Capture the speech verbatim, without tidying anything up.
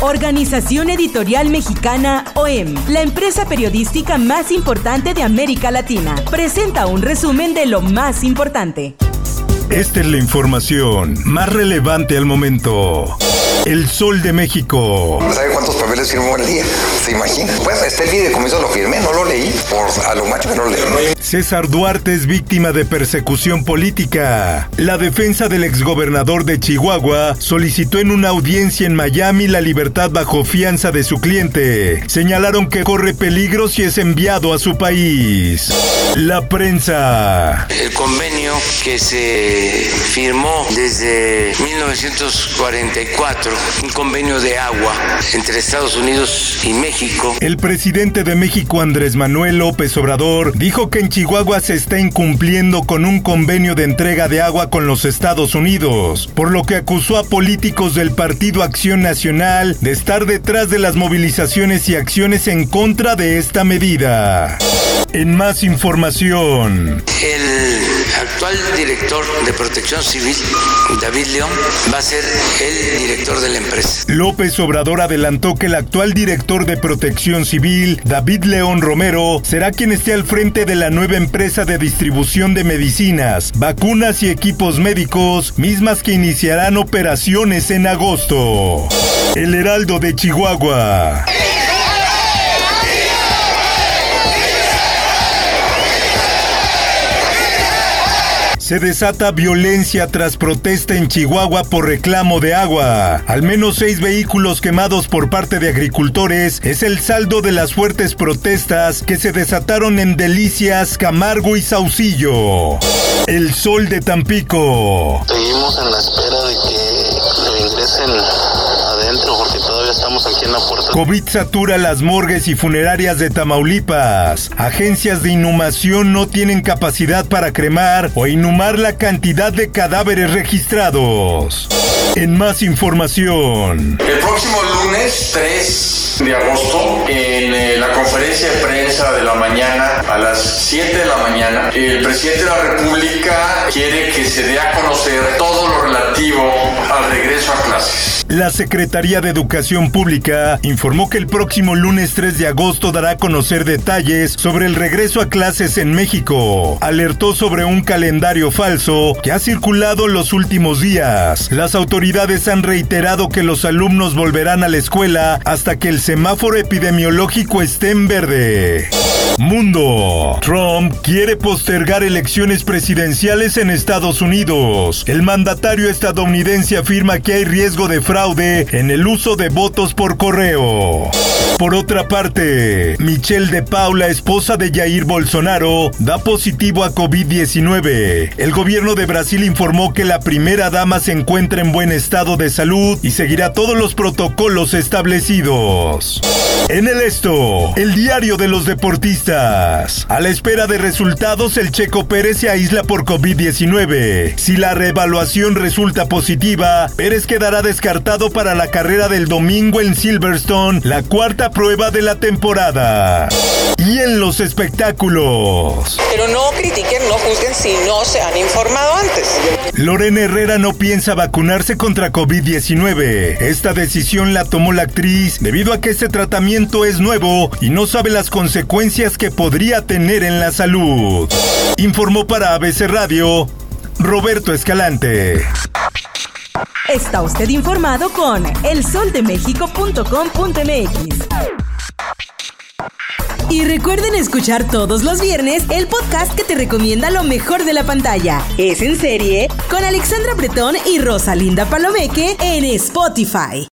Organización Editorial Mexicana O E M, la empresa periodística más importante de América Latina, presenta un resumen de lo más importante. Esta es la información más relevante al momento. El Sol de México. ¿Sabe cuántos papeles firmó el día? ¿Se imagina? Pues este fideicomiso lo firmé, no lo leí. Por a lo macho que no lo leí. César Duarte es víctima de persecución política. La defensa del exgobernador de Chihuahua solicitó en una audiencia en Miami la libertad bajo fianza de su cliente. Señalaron que corre peligro si es enviado a su país. La prensa. El convenio que se firmó desde mil novecientos cuarenta y cuatro, un convenio de agua entre Estados Unidos y México. El presidente de México, Andrés Manuel López Obrador, dijo que en Chihuahua se está incumpliendo con un convenio de entrega de agua con los Estados Unidos, por lo que acusó a políticos del Partido Acción Nacional de estar detrás de las movilizaciones y acciones en contra de esta medida. En más información. El actual director de Protección Civil, David León, va a ser el director de la empresa. López Obrador adelantó que el actual director de Protección Civil, David León Romero, será quien esté al frente de la nueva empresa de distribución de medicinas, vacunas y equipos médicos, mismas que iniciarán operaciones en agosto. El Heraldo de Chihuahua. Se desata violencia tras protesta en Chihuahua por reclamo de agua. Al menos seis vehículos quemados por parte de agricultores es el saldo de las fuertes protestas que se desataron en Delicias, Camargo y Saucillo. El Sol de Tampico. Seguimos en la espera de que lo ingresen adentro porque todavía estamos aquí en la puerta. COVID satura las morgues y funerarias de Tamaulipas. Agencias de inhumación no tienen capacidad para cremar o inhumar la cantidad de cadáveres registrados. En más información. El próximo lunes tres de agosto, en eh, la conferencia de prensa de la mañana, a las siete de la mañana, el presidente de la República quiere que se dé a conocer todo lo relativo al regreso a clases. La Secretaría de Educación Pública informó que el próximo lunes tres de agosto dará a conocer detalles sobre el regreso a clases en México. Alertó sobre un calendario falso que ha circulado los últimos días. Las autoridades han reiterado que los alumnos volverán a la escuela hasta que el semáforo epidemiológico esté en verde. Mundo. Trump quiere postergar elecciones presidenciales en Estados Unidos. El mandatario estadounidense afirma que hay riesgo de fraude en el uso de votos por correo. Por otra parte, Michelle de Paula, esposa de Jair Bolsonaro, da positivo a COVID diecinueve. El gobierno de Brasil informó que la primera dama se encuentra en buen estado de salud y seguirá todos los protocolos establecidos. En el Esto, el diario de los deportistas. A la espera de resultados, el Checo Pérez se aísla por COVID diecinueve. Si la reevaluación resulta positiva, Pérez quedará descartado para la carrera del domingo en Silverstone, la cuarta prueba de la temporada. Y en los espectáculos. Pero no critiquen, no juzguen si no se han informado antes. Lorena Herrera no piensa vacunarse contra COVID diecinueve. Esta decisión la tomó la actriz debido a que este tratamiento es nuevo y no sabe las consecuencias que podría tener en la salud. Informó para A B C Radio, Roberto Escalante. Está usted informado con el sol de méxico punto com punto m x. Y recuerden escuchar todos los viernes el podcast que te recomienda lo mejor de la pantalla. Es en serie con Alexandra Bretón y Rosalinda Palomeque en Spotify.